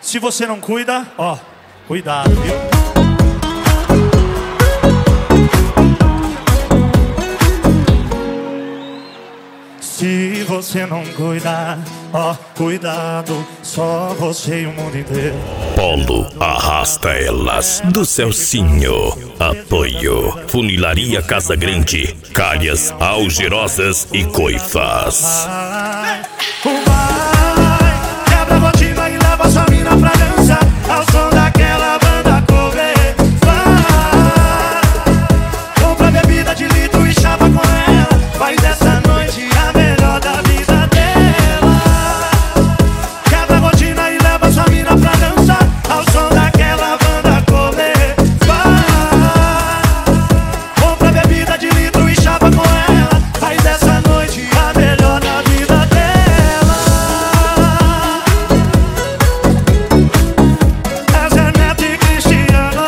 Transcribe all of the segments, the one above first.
Se você não cuida, ó, cuidado, viu? Se você não cuidar, ó, cuidado, só você e o mundo inteiro. Polo arrasta elas do Celcinho. Apoio Funilaria Casa Grande, calhas algerosas e coifas. Vai, quebra a rotina e leva sua mina pra dançar ao som daquela banda cover. Vai, compra bebida de litro e chapa com ela. Faz dessa noite a melhor da vida dela. Quebra a rotina e leva sua mina pra dançar ao som daquela banda cover. Vai, compra bebida de litro e chapa com ela. Faz dessa noite a melhor da vida dela. Essa é Neto e Cristiano.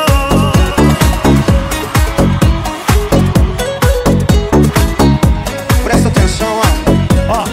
Presta atenção, Ó,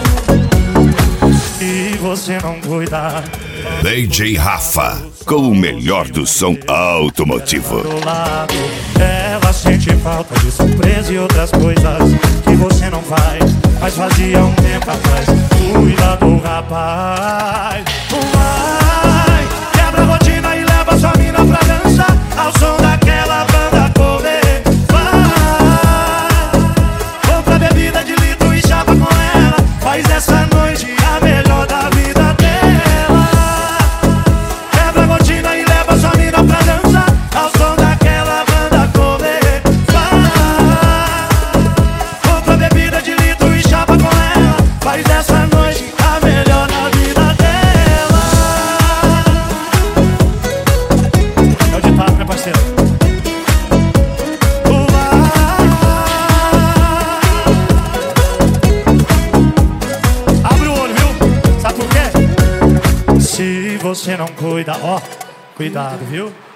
se você não cuidar DJ Rafa, com o melhor do som automotivo. do lado, ela sente falta de surpresa e outras coisas que você não faz, mas fazia um tempo atrás. Cuida do rapaz. Vai, quebra a rotina e leva sua mina pra dançar ao som daquela banda cover. Vai, compra bebida de litro e chapa com ela. Faz essa noite a melhor da vida dela. Quebra a rotina e leva sua mina pra dançar ao som daquela banda cover. Vai, compra bebida de litro e chapa com ela. Faz dessa noite a melhor da vida dela. É o ditado, meu parceiro. Abre o olho, viu? Sabe por quê? Se você não cuida, ó, cuidado, viu?